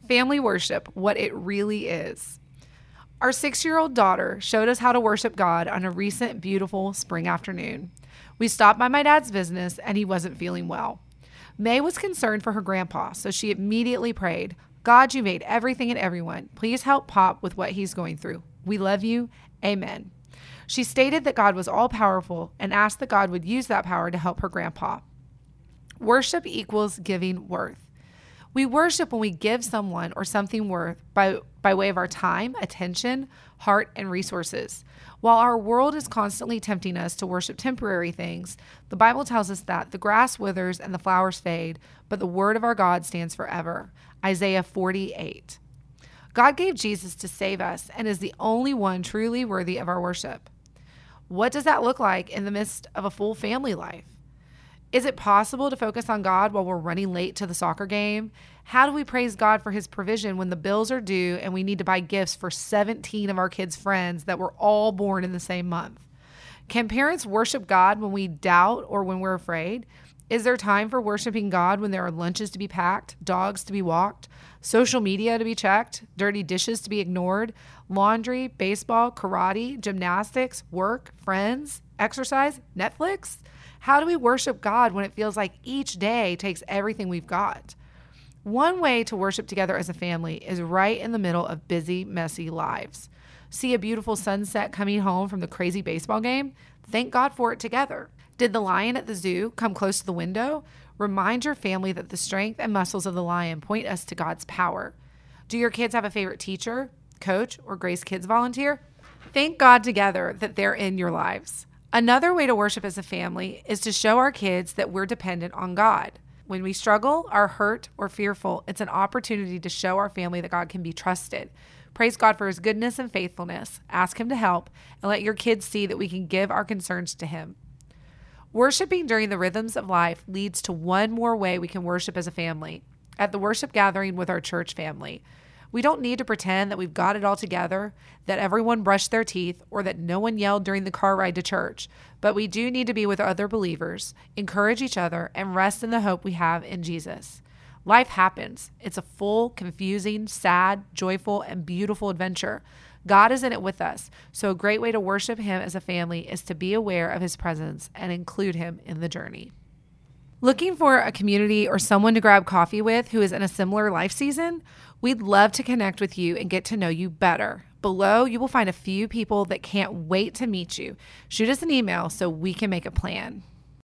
Family worship, what it really is. Our 6-year-old daughter showed us how to worship God on a recent beautiful spring afternoon. We stopped by my dad's business and he wasn't feeling well. May was concerned for her grandpa, so she immediately prayed, God, you made everything and everyone. Please help Pop with what he's going through. We love you. Amen. She stated that God was all-powerful and asked that God would use that power to help her grandpa. Worship equals giving worth. We worship when we give someone or something worth by way of our time, attention, heart, and resources. While our world is constantly tempting us to worship temporary things, the Bible tells us that the grass withers and the flowers fade, but the word of our God stands forever. Isaiah 48. God gave Jesus to save us and is the only one truly worthy of our worship. What does that look like in the midst of a full family life? Is it possible to focus on God while we're running late to the soccer game? How do we praise God for his provision when the bills are due and we need to buy gifts for 17 of our kids' friends that were all born in the same month? Can parents worship God when we doubt or when we're afraid? Is there time for worshiping God when there are lunches to be packed, dogs to be walked, social media to be checked, dirty dishes to be ignored, laundry, baseball, karate, gymnastics, work, friends, exercise, Netflix? How do we worship God when it feels like each day takes everything we've got? One way to worship together as a family is right in the middle of busy, messy lives. See a beautiful sunset coming home from the crazy baseball game? Thank God for it together. Did the lion at the zoo come close to the window? Remind your family that the strength and muscles of the lion point us to God's power. Do your kids have a favorite teacher, coach, or Grace Kids volunteer? Thank God together that they're in your lives. Another way to worship as a family is to show our kids that we're dependent on God. When we struggle, are hurt, or fearful, it's an opportunity to show our family that God can be trusted. Praise God for his goodness and faithfulness. Ask him to help, and let your kids see that we can give our concerns to him. Worshiping during the rhythms of life leads to one more way we can worship as a family, at the worship gathering with our church family. We don't need to pretend that we've got it all together, that everyone brushed their teeth, or that no one yelled during the car ride to church. But we do need to be with other believers, encourage each other, and rest in the hope we have in Jesus. Life happens. It's a full, confusing, sad, joyful, and beautiful adventure. God is in it with us. So a great way to worship him as a family is to be aware of his presence and include him in the journey. Looking for a community or someone to grab coffee with who is in a similar life season? We'd love to connect with you and get to know you better. Below, you will find a few people that can't wait to meet you. Shoot us an email so we can make a plan.